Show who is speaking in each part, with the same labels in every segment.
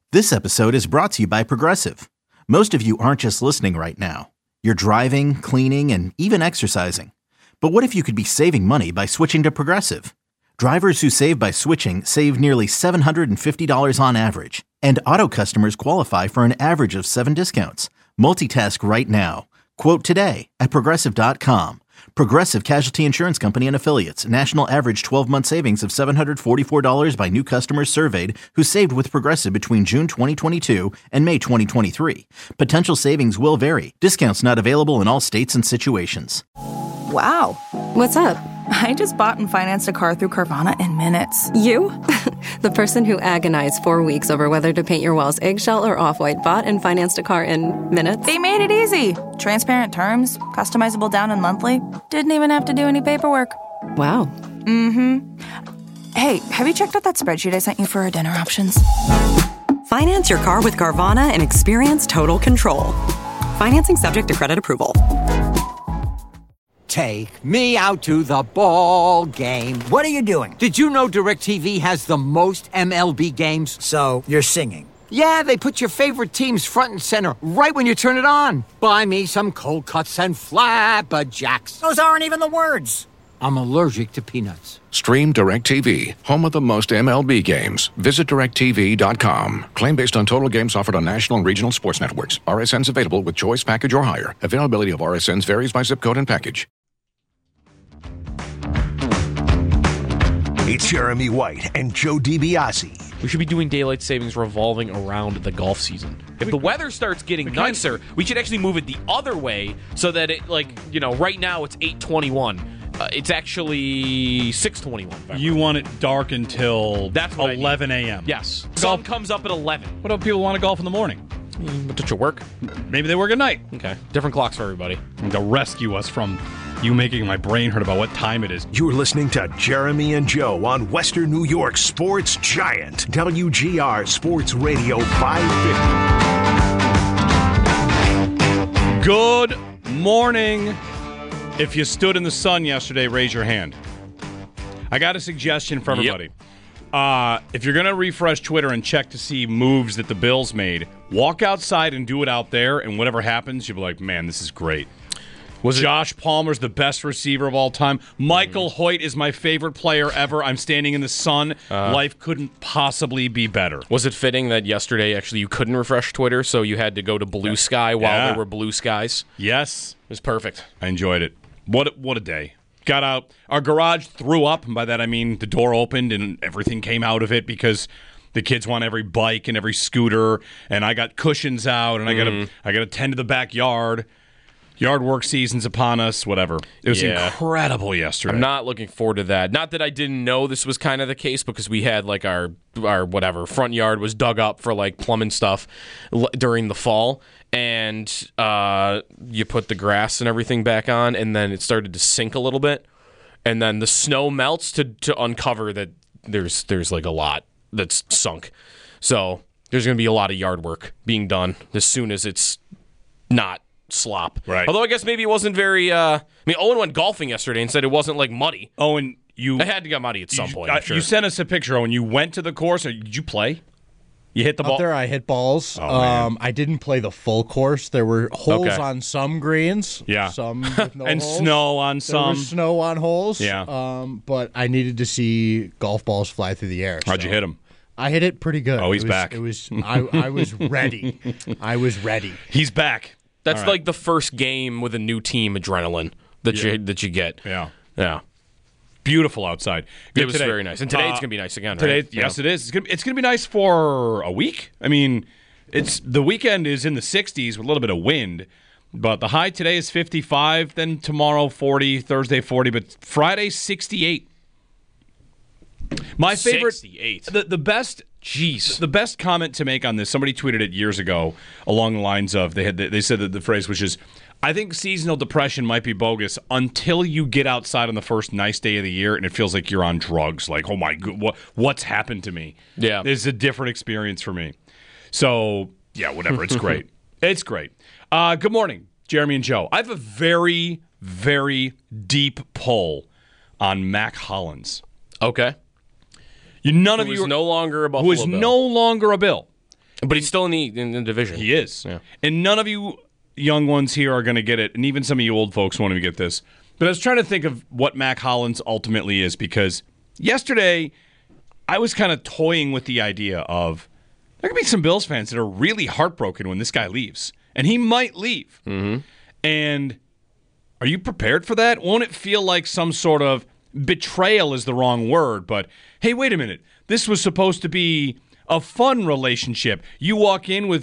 Speaker 1: This episode is brought to you by Progressive. Most of you aren't just listening right now. You're driving, cleaning, and even exercising. But what if you could be saving money by switching to Progressive? Drivers who save by switching save nearly $750 on average. And auto customers qualify for an average of 7 discounts. Multitask right now. Quote today at Progressive.com. Progressive Casualty Insurance Company and Affiliates. National average 12-month savings of $744 by new customers surveyed who saved with Progressive between June 2022 and May 2023. Potential savings will vary. Discounts not available in all states and situations.
Speaker 2: Wow.
Speaker 3: What's up?
Speaker 2: I just bought and financed a car through Carvana in minutes.
Speaker 3: You? The person who agonized 4 weeks over whether to paint your walls eggshell or off-white bought and financed a car in minutes?
Speaker 2: They made it easy. Transparent terms, customizable down and monthly. Didn't even have to do any paperwork.
Speaker 3: Wow.
Speaker 2: Mm-hmm. Hey, have you checked out that spreadsheet I sent you for our dinner options?
Speaker 4: Finance your car with Carvana and experience total control. Financing subject to credit approval.
Speaker 5: Take me out to the ball game.
Speaker 6: What are you doing?
Speaker 5: Did you know DirecTV has the most MLB games?
Speaker 6: So, you're singing.
Speaker 5: Yeah, they put your favorite teams front and center right when you turn it on. Buy me some cold cuts and flapjacks.
Speaker 6: Those aren't even the words.
Speaker 5: I'm allergic to peanuts.
Speaker 7: Stream DirecTV, home of the most MLB games. Visit DirecTV.com. Claim based on total games offered on national and regional sports networks. RSNs available with choice package or higher. Availability of RSNs varies by zip code and package.
Speaker 8: It's Jeremy White and Joe DiBiase.
Speaker 9: We should be doing daylight savings revolving around the golf season. If the weather starts getting nicer, we should actually move it the other way so that it, right now it's 8:21. It's actually 6:21.
Speaker 10: You want it dark until 11 a.m.
Speaker 9: Yes. Sun comes up at 11.
Speaker 10: What if people want to golf in the morning?
Speaker 9: But don't you work?
Speaker 10: Maybe they work at night.
Speaker 9: Okay. Different clocks for everybody.
Speaker 10: And they'll rescue us from you making my brain hurt about what time it is.
Speaker 8: You're listening to Jeremy and Joe on Western New York Sports Giant. WGR Sports Radio 550.
Speaker 10: Good morning. If you stood in the sun yesterday, raise your hand. I got a suggestion for everybody. Yep. If you're going to refresh Twitter and check to see moves that the Bills made, walk outside and do it out there, and whatever happens, you'll be like, man, this is great. Josh Palmer's the best receiver of all time. Michael Hoyt is my favorite player ever. I'm standing in the sun. Life couldn't possibly be better.
Speaker 9: Was it fitting that yesterday, actually, you couldn't refresh Twitter, so you had to go to Blue Sky while there were blue skies?
Speaker 10: Yes.
Speaker 9: It was perfect.
Speaker 10: I enjoyed it. What a day. Got out. Our garage threw up, and by that I mean the door opened and everything came out of it because the kids want every bike and every scooter, and I got cushions out, and I got to tend to the backyard. Yard work season's upon us, whatever. It was incredible yesterday.
Speaker 9: I'm not looking forward to that. Not that I didn't know this was kind of the case, because we had our whatever front yard was dug up for plumbing stuff during the fall, and you put the grass and everything back on, and then it started to sink a little bit, and then the snow melts to uncover that there's a lot that's sunk. So there's going to be a lot of yard work being done as soon as it's not slop.
Speaker 10: Right.
Speaker 9: Although I guess maybe it wasn't very Owen went golfing yesterday and said it wasn't muddy.
Speaker 10: Owen,
Speaker 9: I had to get muddy at some point. I'm sure.
Speaker 10: You sent us a picture, Owen. You went to the course, or did you play? You hit the ball?
Speaker 11: Out there I hit balls.
Speaker 10: Oh,
Speaker 11: I didn't play the full course. There were holes on some greens.
Speaker 10: Yeah.
Speaker 11: Some with no
Speaker 10: and
Speaker 11: holes.
Speaker 10: Snow on some.
Speaker 11: There was snow on holes.
Speaker 10: Yeah.
Speaker 11: But I needed to see golf balls fly through the air.
Speaker 10: How'd you hit them?
Speaker 11: I hit it pretty good.
Speaker 10: Oh, he's back.
Speaker 11: I was ready. I was ready.
Speaker 10: He's back.
Speaker 9: That's like the first game with a new team adrenaline that you get.
Speaker 10: Yeah.
Speaker 9: Yeah.
Speaker 10: Beautiful outside.
Speaker 9: It was very nice. And today it's going to be nice again,
Speaker 10: today,
Speaker 9: right?
Speaker 10: Yes, it is. It's gonna be nice for a week. I mean, the weekend is in the 60s with a little bit of wind, but the high today is 55, then tomorrow 40, Thursday 40, but Friday 68. My favorite,
Speaker 9: 68.
Speaker 10: The best. Jeez. The best comment to make on this, somebody tweeted it years ago along the lines of, they said that the phrase was just, I think seasonal depression might be bogus until you get outside on the first nice day of the year and it feels like you're on drugs. Like, oh my God, what's happened to me?
Speaker 9: Yeah.
Speaker 10: It's a different experience for me. So, yeah, whatever. It's great. It's great. Good morning, Jeremy and Joe. I have a very, very deep pull on Mac Hollins.
Speaker 9: Okay.
Speaker 10: None of you
Speaker 9: no longer a Buffalo
Speaker 10: who is
Speaker 9: Bill.
Speaker 10: no longer a Bill.
Speaker 9: But he's still in the division.
Speaker 10: He is.
Speaker 9: Yeah.
Speaker 10: And none of you young ones here are going to get it, and even some of you old folks won't even get this. But I was trying to think of what Mac Hollins ultimately is, because yesterday I was kind of toying with the idea of there could be some Bills fans that are really heartbroken when this guy leaves. And he might leave.
Speaker 9: Mm-hmm.
Speaker 10: And are you prepared for that? Won't it feel like some sort of betrayal is the wrong word, but hey, wait a minute. This was supposed to be a fun relationship. You walk in with,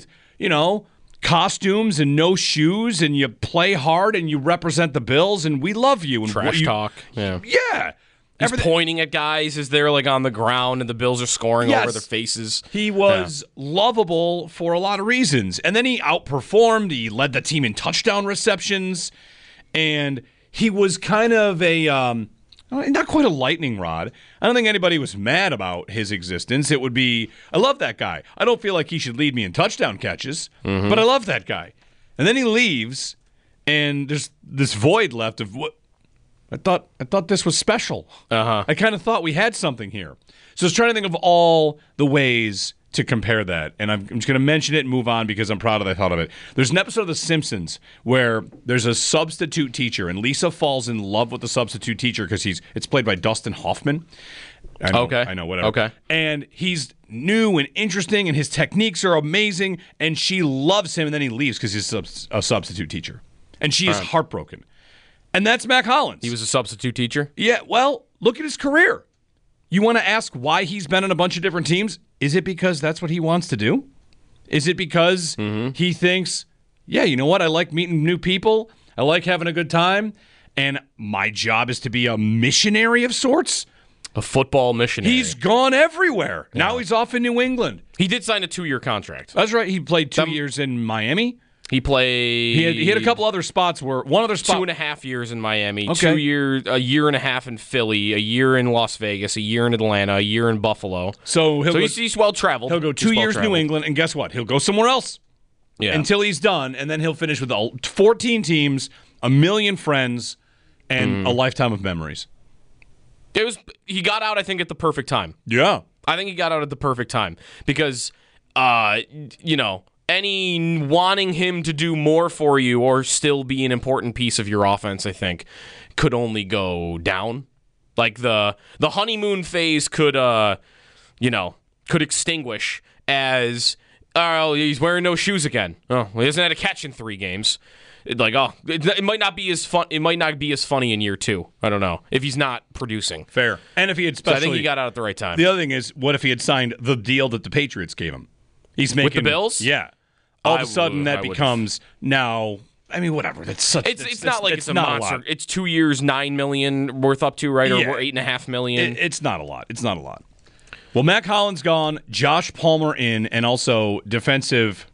Speaker 10: costumes and no shoes, and you play hard and you represent the Bills, and we love you. And
Speaker 9: trash talk. Yeah.
Speaker 10: Yeah.
Speaker 9: He's pointing at guys as they're on the ground and the Bills are scoring over their faces.
Speaker 10: He was lovable for a lot of reasons. And then he outperformed. He led the team in touchdown receptions. And he was kind of not quite a lightning rod. I don't think anybody was mad about his existence. It would be, I love that guy. I don't feel like he should lead me in touchdown catches, but I love that guy. And then he leaves, and there's this void left of what. I thought this was special. I kind of thought we had something here. So I was trying to think of all the ways to compare that. And I'm just going to mention it and move on because I'm proud of the thought of it. There's an episode of The Simpsons where there's a substitute teacher, and Lisa falls in love with the substitute teacher because it's played by Dustin Hoffman. I know, whatever.
Speaker 9: Okay.
Speaker 10: And he's new and interesting, and his techniques are amazing, and she loves him, and then he leaves because he's a substitute teacher. And she is heartbroken. And that's Mac Hollins.
Speaker 9: He was a substitute teacher?
Speaker 10: Yeah, well, look at his career. You want to ask why he's been on a bunch of different teams? Is it because that's what he wants to do? Is it because he thinks, yeah, you know what? I like meeting new people. I like having a good time. And my job is to be a missionary of sorts?
Speaker 9: A football missionary.
Speaker 10: He's gone everywhere. Yeah. Now he's off in New England.
Speaker 9: He did sign a 2-year contract.
Speaker 10: That's right. He played 2 years in Miami.
Speaker 9: He played.
Speaker 10: He had a couple other spots where one other spot.
Speaker 9: 2.5 years in Miami.
Speaker 10: Okay.
Speaker 9: 2 years, a year and a half in Philly, a year in Las Vegas, a year in Atlanta, a year in Buffalo.
Speaker 10: So
Speaker 9: he's well traveled.
Speaker 10: He'll go 2 years New England, and guess what? He'll go somewhere else.
Speaker 9: Yeah.
Speaker 10: Until he's done, and then he'll finish with 14 teams, 1 million friends, and a lifetime of memories.
Speaker 9: He got out, I think, at the perfect time.
Speaker 10: Yeah.
Speaker 9: I think he got out at the perfect time because, any wanting him to do more for you or still be an important piece of your offense, I think, could only go down. Like the honeymoon phase could extinguish as, he's wearing no shoes again. Oh, well, he hasn't had a catch in 3 games. It might not be as fun. It might not be as funny in year 2. I don't know if he's not producing.
Speaker 10: Fair. And if he had,
Speaker 9: I think he got out at the right time.
Speaker 10: The other thing is, what if he had signed the deal that the Patriots gave him? He's making
Speaker 9: with the Bills.
Speaker 10: Yeah. All of a sudden, that becomes now. I mean, whatever. That's such.
Speaker 9: It's not like it's a
Speaker 10: not
Speaker 9: monster.
Speaker 10: A lot.
Speaker 9: It's 2 years, $9 million worth up to, right? Or $8.5 million.
Speaker 10: It's not a lot. It's not a lot. Well, Mac Hollins gone, Josh Palmer in, and also defensive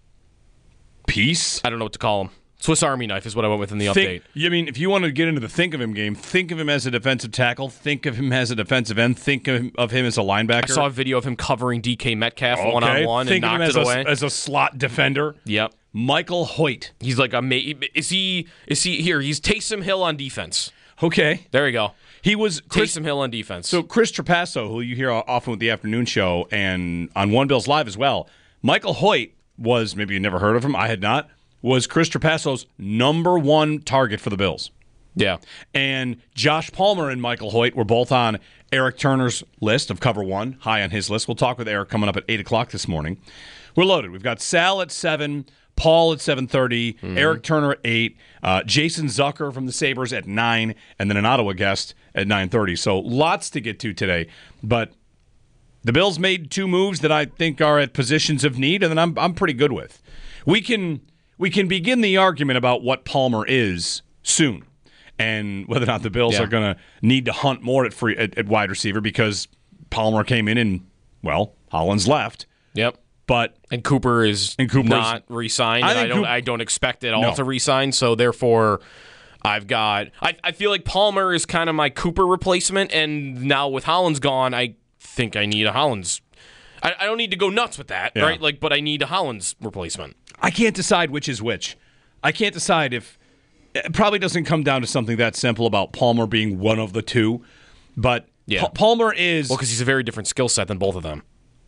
Speaker 10: piece.
Speaker 9: I don't know what to call him. Swiss Army knife is what I went with in the update.
Speaker 10: I mean, if you want to get into the think of him game, think of him as a defensive tackle, think of him as a defensive end, think of him as a linebacker.
Speaker 9: I saw a video of him covering DK Metcalf one-on-one and knocked it away.
Speaker 10: As a slot defender.
Speaker 9: Yep.
Speaker 10: Michael Hoyt.
Speaker 9: He's like is he here? He's Taysom Hill on defense.
Speaker 10: Okay.
Speaker 9: There you go.
Speaker 10: He was
Speaker 9: Taysom Hill on defense.
Speaker 10: So Chris Trapasso, who you hear often with the afternoon show and on One Bills Live as well, Michael Hoyt was, maybe you never heard of him, I had not, was Chris Trapasso's number 1 target for the Bills.
Speaker 9: Yeah.
Speaker 10: And Josh Palmer and Michael Hoyt were both on Eric Turner's list of Cover 1, high on his list. We'll talk with Eric coming up at 8 o'clock this morning. We're loaded. We've got Sal at 7, Paul at 7:30, Eric Turner at 8, Jason Zucker from the Sabres at 9, and then an Ottawa guest at 9:30. So lots to get to today. But the Bills made 2 moves that I think are at positions of need, and then I'm pretty good with. We can begin the argument about what Palmer is soon, and whether or not the Bills are going to need to hunt more at wide receiver because Palmer came in and, well, Hollins left.
Speaker 9: Yep.
Speaker 10: And
Speaker 9: Cooper is not re-signed. I don't expect it all to re-sign. So therefore, I feel like Palmer is kind of my Cooper replacement, and now with Hollins gone, I think I need a Hollins. I don't need to go nuts with that, right? But I need a Hollins replacement.
Speaker 10: I can't decide which is which. I can't decide if it probably doesn't come down to something that simple about Palmer being one of the two, but Palmer is
Speaker 9: because he's a very different skill set than both of them.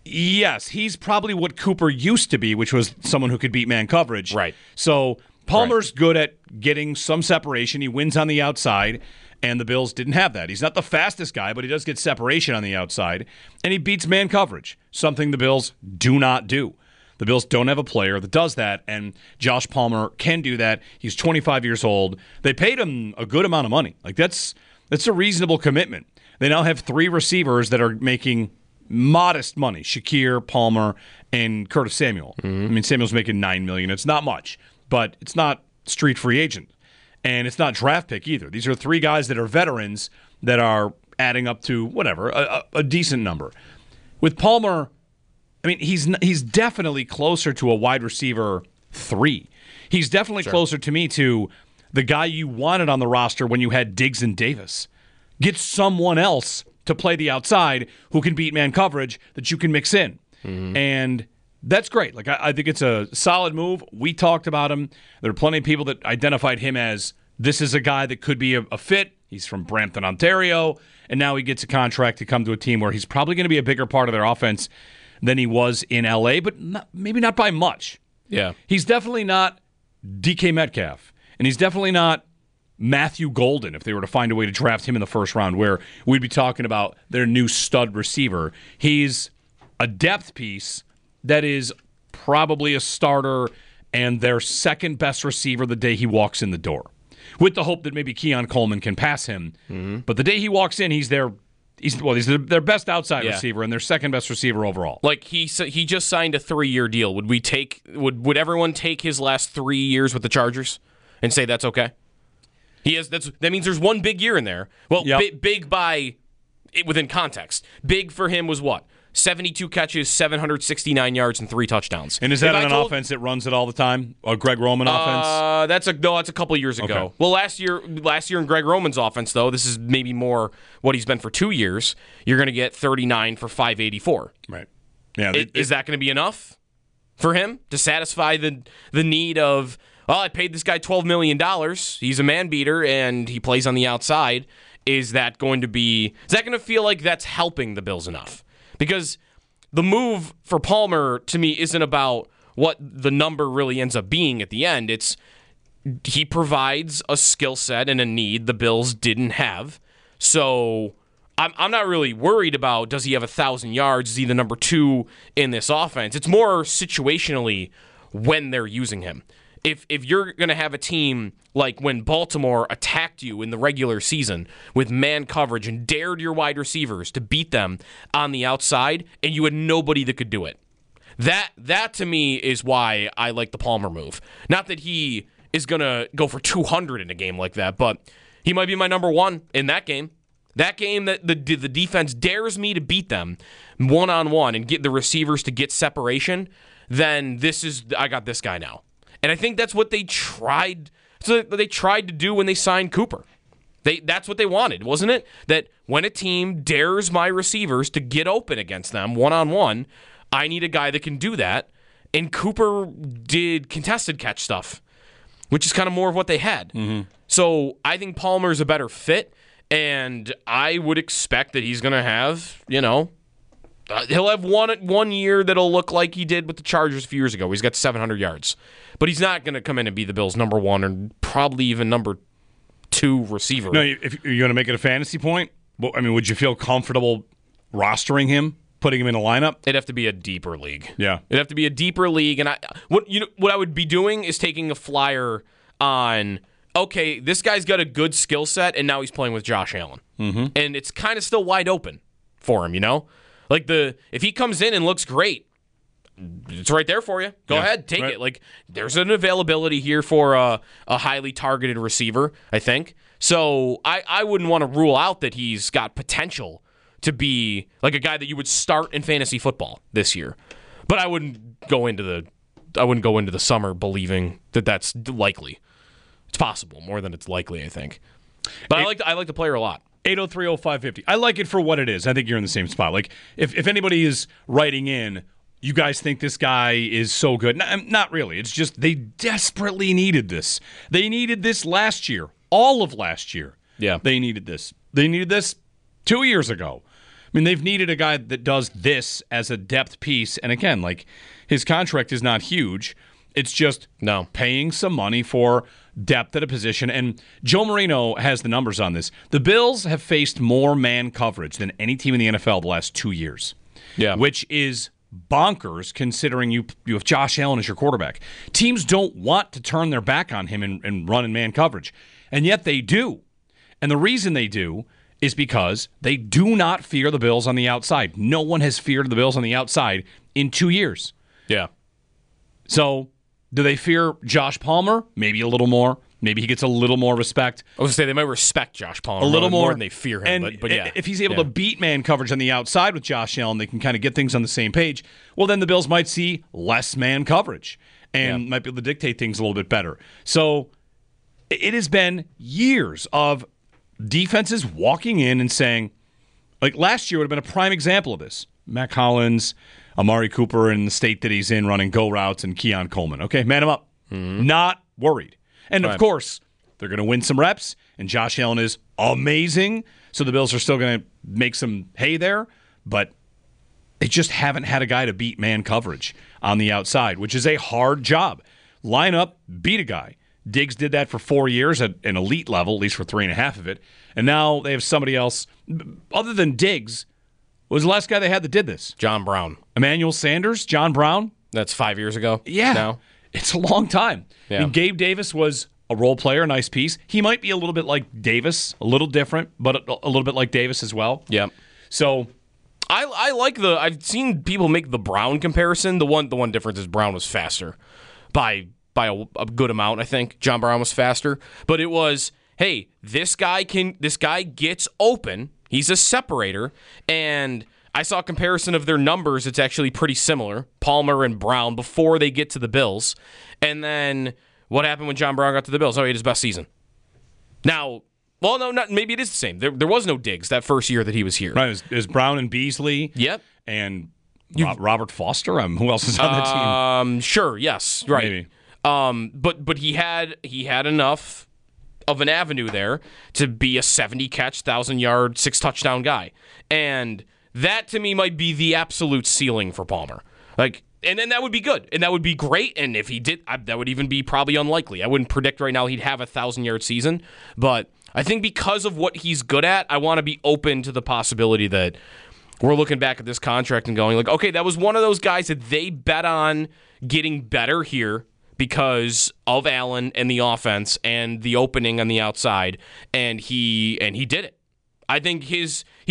Speaker 10: Yes, he's probably what Cooper used to be, which was someone who could beat man coverage.
Speaker 9: Right.
Speaker 10: So Palmer's good at getting some separation. He wins on the outside, and the Bills didn't have that. He's not the fastest guy, but he does get separation on the outside, and he beats man coverage, something the Bills do not do. The Bills don't have a player that does that, and Josh Palmer can do that. He's 25 years old. They paid him a good amount of money. Like that's a reasonable commitment. They now have 3 receivers that are making modest money: Shakir, Palmer, and Curtis Samuel. I mean, Samuel's making $9 million. It's not much, but it's not street free agent, and it's not draft pick either. These are 3 guys that are veterans that are adding up to whatever a decent number. With Palmer, I mean, he's definitely closer to a wide receiver 3. He's definitely closer to me to the guy you wanted on the roster when you had Diggs and Davis. Get someone else to play the outside who can beat man coverage that you can mix in. And that's great. Like I think it's a solid move. We talked about him. There are plenty of people that identified him as this is a guy that could be a fit. He's from Brampton, Ontario, and now he gets a contract to come to a team where he's probably going to be a bigger part of their offense than he was in L.A., but maybe not by much.
Speaker 9: Yeah.
Speaker 10: He's definitely not DK Metcalf, and he's definitely not Matthew Golden if they were to find a way to draft him in the first round, where we'd be talking about their new stud receiver. He's a depth piece that is probably a starter and their second best receiver the day he walks in the door, with the hope that maybe Keon Coleman can pass him. But the day he walks in, he's their best outside receiver and their second best receiver overall.
Speaker 9: Like he just signed a 3-year deal. Would everyone take his last 3 years with the Chargers and say that's okay? That means there's one big year in there. Well, big by within context. Big for him was what? 72 catches, 769 yards, and 3 touchdowns.
Speaker 10: And is that on an offense that runs it all the time? A Greg Roman offense?
Speaker 9: That's a couple of years ago.
Speaker 10: Okay.
Speaker 9: Well, last year in Greg Roman's offense, though, this is maybe more what he's been for 2 years. You're going to get 39 for 584.
Speaker 10: Right. Yeah.
Speaker 9: Is that going to be enough for him to satisfy the need of? Well, I paid this guy $12 million. He's a man beater, and he plays on the outside. Is that going to feel like that's helping the Bills enough? Because the move for Palmer, to me, isn't about what the number really ends up being at the end. It's he provides a skill set and a need the Bills didn't have. So I'm not really worried about does he have 1,000 yards? Is he the number 2 in this offense? It's more situationally when they're using him. If you're going to have a team like when Baltimore attacked you in the regular season with man coverage and dared your wide receivers to beat them on the outside, and you had nobody that could do it, that to me is why I like the Palmer move. Not that he is going to go for 200 in a game like that, but he might be my number 1 in that game. That game that the defense dares me to beat them one-on-one and get the receivers to get separation, then I got this guy now. And I think that's what they tried. So they tried to do when they signed Cooper. That's what they wanted, wasn't it? That when a team dares my receivers to get open against them one-on-one, I need a guy that can do that. And Cooper did contested catch stuff, which is kind of more of what they had. So I think Palmer's a better fit, and I would expect that he's going to have, he'll have one year that'll look like he did with the Chargers a few years ago. He's got 700 yards. But he's not going to come in and be the Bills' number 1 or probably even number 2 receiver.
Speaker 10: No, if you're going to make it a fantasy point, would you feel comfortable rostering him, putting him in a lineup?
Speaker 9: It'd have to be a deeper league.
Speaker 10: Yeah.
Speaker 9: It'd have to be a deeper league. And what I would be doing is taking a flyer on, okay, this guy's got a good skill set, and now he's playing with Josh Allen. And it's kind of still wide open for him, Like if he comes in and looks great, it's right there for you. Go ahead, take it. Like there's an availability here for a highly targeted receiver, I think. So I wouldn't want to rule out that he's got potential to be like a guy that you would start in fantasy football this year. But I wouldn't go into the summer believing that that's likely. It's possible more than it's likely, I think. But I like the player a lot.
Speaker 10: 803-0550. I like it for what it is. I think you're in the same spot. Like if anybody is writing in, you guys think this guy is so good. Not really. It's just they desperately needed this. They needed this last year. All of last year.
Speaker 9: Yeah.
Speaker 10: They needed this. They needed this 2 years ago. mean, they've needed a guy that does this as a depth piece. And again, like, his contract is not huge. It's just paying some money for depth at a position. And Joe Marino has the numbers on this. The Bills have faced more man coverage than any team in the NFL the last 2 years.
Speaker 9: Yeah.
Speaker 10: Which is bonkers considering you have Josh Allen as your quarterback. Teams don't want to turn their back on him and run in man coverage. And yet they do. And the reason they do is because they do not fear the Bills on the outside. No one has feared the Bills on the outside in 2 years.
Speaker 9: Yeah.
Speaker 10: So, do they fear Josh Palmer? Maybe a little more. Maybe he gets a little more respect.
Speaker 9: I was going to say they might respect Josh Palmer
Speaker 10: a little more
Speaker 9: than they fear him. But yeah,
Speaker 10: if he's able to beat man coverage on the outside with Josh Allen, they can kind of get things on the same page. Well, then the Bills might see less man coverage and might be able to dictate things a little bit better. So it has been years of defenses walking in and saying, like last year would have been a prime example of this. Mac Hollins, Amari Cooper in the state that he's in running go routes, and Keon Coleman. Okay, man him up. Mm-hmm. Not worried. And, of course, they're going to win some reps, and Josh Allen is amazing, so the Bills are still going to make some hay there, but they just haven't had a guy to beat man coverage on the outside, which is a hard job. Line up, beat a guy. Diggs did that for 4 years at an elite level, at least for 3.5 of it, and now they have somebody else. Other than Diggs, what was the last guy they had that did this?
Speaker 9: John Brown.
Speaker 10: Emmanuel Sanders? John Brown?
Speaker 9: That's 5 years ago.
Speaker 10: Yeah.
Speaker 9: Now.
Speaker 10: It's a long time.
Speaker 9: Yeah.
Speaker 10: I mean, Gabe Davis was a role player, a nice piece. He might be a little bit like Davis, a little different, but a little bit like Davis as well.
Speaker 9: Yeah.
Speaker 10: So
Speaker 9: I like I've seen people make the Brown comparison. The one difference is Brown was faster by a good amount, I think. John Brown was faster. But it was, hey, this guy gets open. He's a separator, and I saw a comparison of their numbers. It's actually pretty similar, Palmer and Brown, before they get to the Bills. And then what happened when John Brown got to the Bills? Oh, he had his best season. Now, well, no, maybe it is the same. There was no Diggs that first year that he was here.
Speaker 10: Right, it was Brown and Beasley.
Speaker 9: Yep.
Speaker 10: And Robert Foster. Who else is on that team?
Speaker 9: Sure, yes, right.
Speaker 10: Maybe.
Speaker 9: But he had enough of an avenue there to be a 70-catch, 1,000-yard, 6-touchdown guy. And that, to me, might be the absolute ceiling for Palmer. And then that would be good, and that would be great. And if he did, that would even be probably unlikely. I wouldn't predict right now he'd have a 1,000-yard season. But I think because of what he's good at, I want to be open to the possibility that we're looking back at this contract and going, like, okay, that was one of those guys that they bet on getting better here because of Allen and the offense and the opening on the outside, and he did it. I think he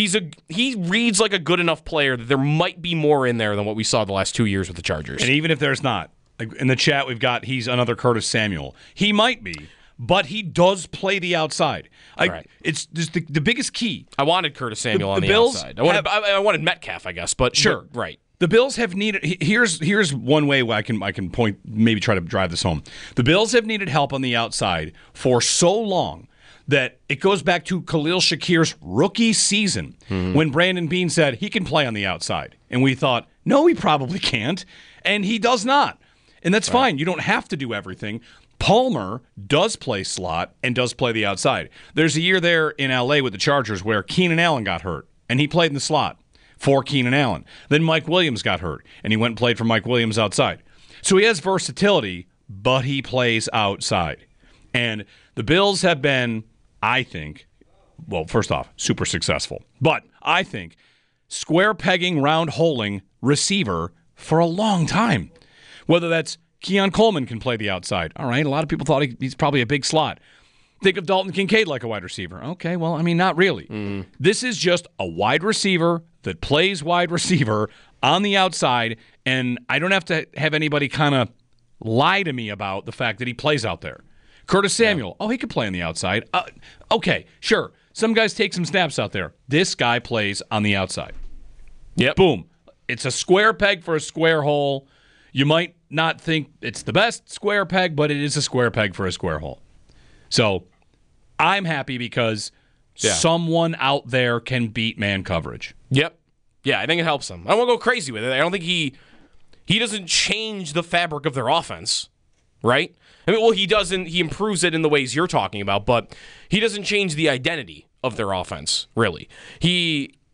Speaker 9: reads like a good enough player that there might be more in there than what we saw the last 2 years with the Chargers.
Speaker 10: And even if there's not, in the chat we've got he's another Curtis Samuel. He might be, but he does play the outside.
Speaker 9: Right.
Speaker 10: It's just the biggest key.
Speaker 9: I wanted Curtis Samuel on the
Speaker 10: Bills
Speaker 9: outside. I wanted Metcalf, I guess, but
Speaker 10: sure,
Speaker 9: but, right.
Speaker 10: The Bills have needed. Here's one way I can point, maybe try to drive this home. The Bills have needed help on the outside for so long that it goes back to Khalil Shakir's rookie season when Brandon Beane said he can play on the outside. And we thought, no, he probably can't. And he does not. And that's fine. You don't have to do everything. Palmer does play slot and does play the outside. There's a year there in L.A. with the Chargers where Keenan Allen got hurt, and he played in the slot for Keenan Allen. Then Mike Williams got hurt, and he went and played for Mike Williams outside. So he has versatility, but he plays outside. And the Bills have been, I think, well, first off, super successful. But I think square pegging, round holing receiver for a long time. Whether that's Keon Coleman can play the outside. All right, a lot of people thought he's probably a big slot. Think of Dalton Kincaid like a wide receiver. Okay, well, I mean, not really. This is just a wide receiver that plays wide receiver on the outside, and I don't have to have anybody kind of lie to me about the fact that he plays out there. Curtis Samuel, he could play on the outside. Okay, sure. Some guys take some snaps out there. This guy plays on the outside.
Speaker 9: Yep.
Speaker 10: Boom. It's a square peg for a square hole. You might not think it's the best square peg, but it is a square peg for a square hole. So I'm happy because someone out there can beat man coverage.
Speaker 9: Yep. Yeah, I think it helps them. I won't go crazy with it. I don't think he doesn't change the fabric of their offense, right? I mean, well, he doesn't. He improves it in the ways you're talking about, but he doesn't change the identity of their offense, really.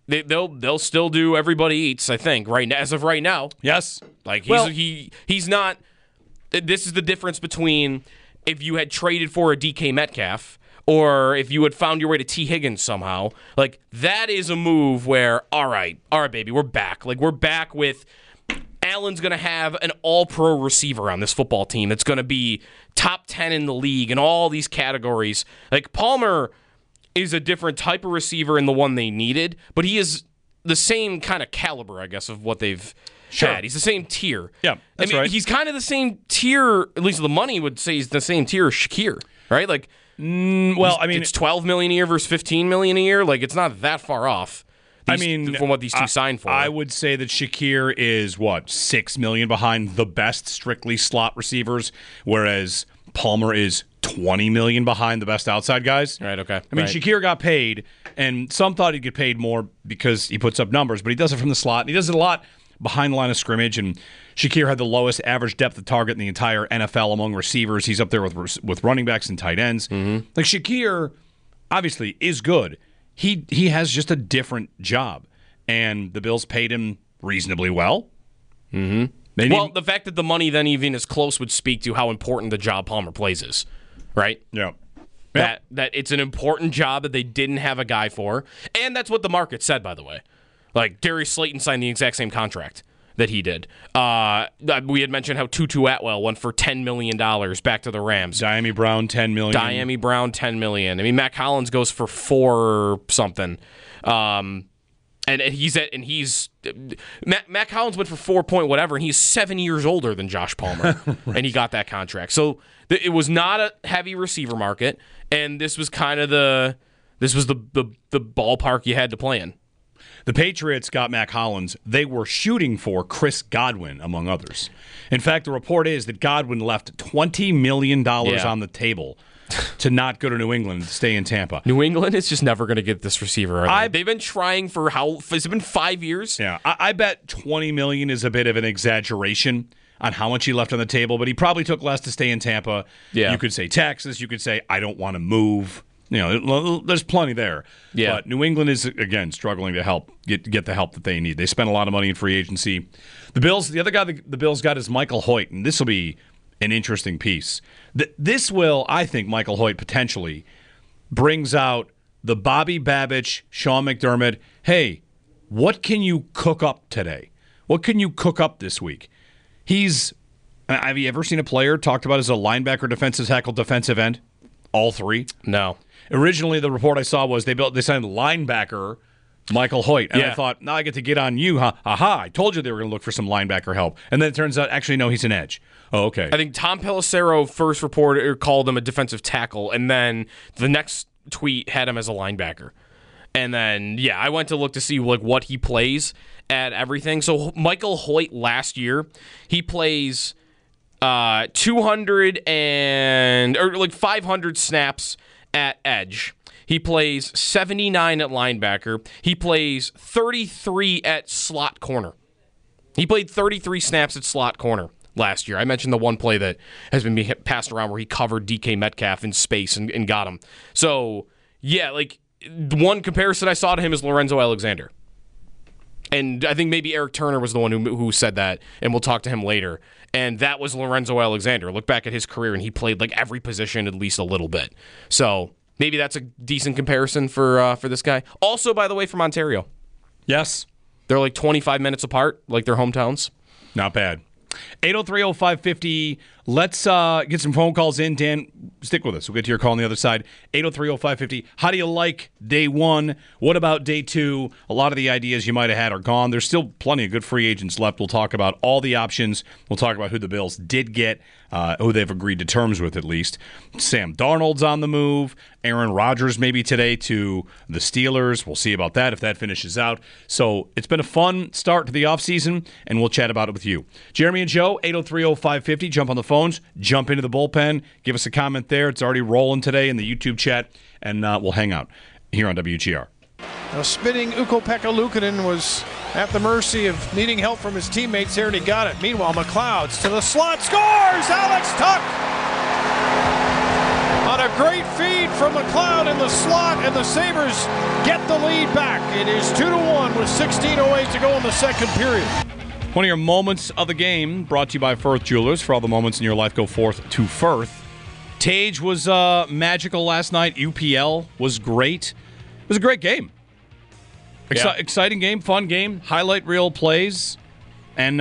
Speaker 9: they'll still do everybody eats, I think, right now, as of right now.
Speaker 10: Yes.
Speaker 9: Like he's not. This is the difference between if you had traded for a DK Metcalf or if you had found your way to T. Higgins somehow. Like, that is a move where, all right, baby, we're back. Like, we're back with Allen's going to have an all-pro receiver on this football team that's going to be top 10 in the league in all these categories. Like, Palmer is a different type of receiver in the one they needed, but he is the same kind of caliber, I guess, of what they've had. He's the same tier.
Speaker 10: Yeah, that's right.
Speaker 9: He's kind of the same tier, at least the money would say he's the same tier as Shakir, right? Like, it's $12 million a year versus $15 million a year. Like, it's not that far off. From what these two signed for.
Speaker 10: I would say that Shakir is, $6 million behind the best strictly slot receivers, whereas Palmer is $20 million behind the best outside guys.
Speaker 9: Right, okay.
Speaker 10: Shakir got paid, and some thought he'd get paid more because he puts up numbers, but he does it from the slot. And he does it a lot behind the line of scrimmage, and Shakir had the lowest average depth of target in the entire NFL among receivers. He's up there with running backs and tight ends.
Speaker 9: Mm-hmm.
Speaker 10: Like, Shakir obviously is good. He has just a different job, and the Bills paid him reasonably well.
Speaker 9: Mm-hmm. The fact that the money then even is close would speak to how important the job Palmer plays is, right?
Speaker 10: Yeah.
Speaker 9: That it's an important job that they didn't have a guy for, and that's what the market said, by the way. Like, Darius Slayton signed the exact same contract that he did. We had mentioned how Tutu Atwell went for $10 million back to the Rams.
Speaker 10: Diami Brown, $10 million.
Speaker 9: Diami Brown, $10 million. I mean, Matt Collins goes for $4 something. Matt Collins went for 4 point whatever, and he's 7 years older than Josh Palmer, right. And he got that contract. So it was not a heavy receiver market, and this was kind of the ballpark you had to play in.
Speaker 10: The Patriots got Matt Collins. They were shooting for Chris Godwin, among others. In fact, the report is that Godwin left $20 million on the table to not go to New England and stay in Tampa.
Speaker 9: New England is just never going to get this receiver. They've been trying for has it been 5 years?
Speaker 10: Yeah, I bet $20 million is a bit of an exaggeration on how much he left on the table, but he probably took less to stay in Tampa.
Speaker 9: Yeah.
Speaker 10: You could say Texas. You could say, I don't want to move. There's plenty there.
Speaker 9: Yeah.
Speaker 10: But New England is, again, struggling to get the help that they need. They spent a lot of money in free agency. The other guy the Bills got is Michael Hoyt, and this will be an interesting piece. This will, I think, Michael Hoyt potentially brings out the Bobby Babich, Sean McDermott, hey, what can you cook up today? What can you cook up this week? Have you ever seen a player talked about as a linebacker, defensive tackle, defensive end? All three?
Speaker 9: No.
Speaker 10: Originally, the report I saw was they signed linebacker Michael Hoyt. And I thought, now I get to get on you, huh? Aha, I told you they were going to look for some linebacker help. And then it turns out, actually, no, he's an edge. Oh, okay.
Speaker 9: I think Tom Pelissero first called him a defensive tackle, and then the next tweet had him as a linebacker. And then, I went to look to see what he plays at everything. So Michael Hoyt last year, he plays 500 snaps at edge. He plays 79 at linebacker. He plays 33 at slot corner. He played 33 snaps at slot corner last year. I mentioned the one play that has been passed around where he covered DK Metcalf in space and got him. So, one comparison I saw to him is Lorenzo Alexander. And I think maybe Eric Turner was the one who said that, and we'll talk to him later. And that was Lorenzo Alexander. Look back at his career, and he played every position at least a little bit. So maybe that's a decent comparison for this guy. Also, by the way, from Ontario.
Speaker 10: Yes.
Speaker 9: They're 25 minutes apart, their hometowns.
Speaker 10: Not bad. 803-0550. Let's get some phone calls in. Dan, stick with us. We'll get to your call on the other side. 803-0550. How do you like day one? What about day two? A lot of the ideas you might have had are gone. There's still plenty of good free agents left. We'll talk about all the options. We'll talk about who the Bills did get, who they've agreed to terms with at least. Sam Darnold's on the move. Aaron Rodgers maybe today to the Steelers. We'll see about that if that finishes out. So it's been a fun start to the offseason, and we'll chat about it with you. Jeremy and Joe, 803-0550. Jump on the phones. Jump into the bullpen. Give us a comment there. It's already rolling today in the YouTube chat, and we'll hang out here on WGR.
Speaker 12: Now, spinning Ukko-Pekka Luukkonen was at the mercy of needing help from his teammates here, and he got it. Meanwhile, McLeod's to the slot, scores! Alex Tuck! on a great feed from McLeod in the slot, and the Sabres get the lead back. It is 2-1 with 16:08 to go in the second period.
Speaker 10: One of your moments of the game brought to you by Firth Jewelers. For all the moments in your life, go forth to Firth. Tage was magical last night. UPL was great. It was a great game. Exciting game, fun game, highlight reel plays. And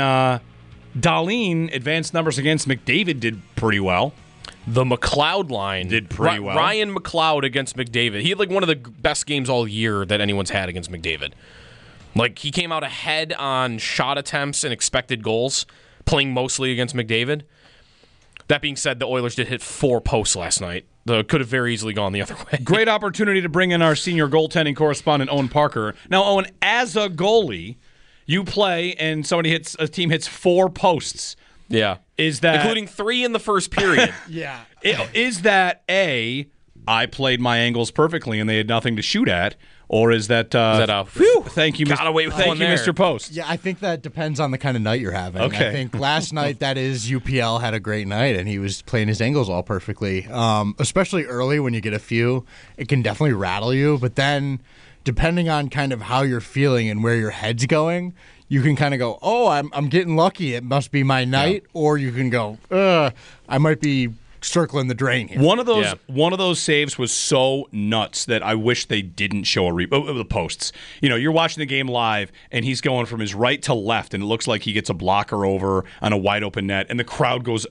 Speaker 10: Dahlin, advanced numbers against McDavid, did pretty well.
Speaker 9: The McLeod line
Speaker 10: did pretty well.
Speaker 9: Ryan McLeod against McDavid. He had like one of the best games all year that anyone's had against McDavid. Like, he came out ahead on shot attempts and expected goals, playing mostly against McDavid. That being said, the Oilers did hit 4 posts last night. Could have very easily gone the other way.
Speaker 10: Great opportunity to bring in our senior goaltending correspondent, Owen Parker. Now, Owen, as a goalie, you play and a team hits 4 posts.
Speaker 9: Yeah.
Speaker 10: Is that...
Speaker 9: including 3 in the first period.
Speaker 12: Yeah.
Speaker 10: Is that, A, I played my angles perfectly and they had nothing to shoot at, or is that
Speaker 9: whew,
Speaker 10: thank you,
Speaker 9: got away with one there.
Speaker 10: Mr. Post?
Speaker 11: Yeah, I think that depends on the kind of night you're having.
Speaker 10: Okay.
Speaker 11: I think last night, that is, UPL had a great night, and he was playing his angles all perfectly. Especially early when you get a few, it can definitely rattle you. But then, depending on kind of how you're feeling and where your head's going, you can kind of go, oh, I'm getting lucky. It must be my night. Yeah. Or you can go, I might be circling the drain here.
Speaker 10: One of those saves was so nuts that I wish they didn't show the posts. You know, you're watching the game live and he's going from his right to left and it looks like he gets a blocker over on a wide open net and the crowd goes,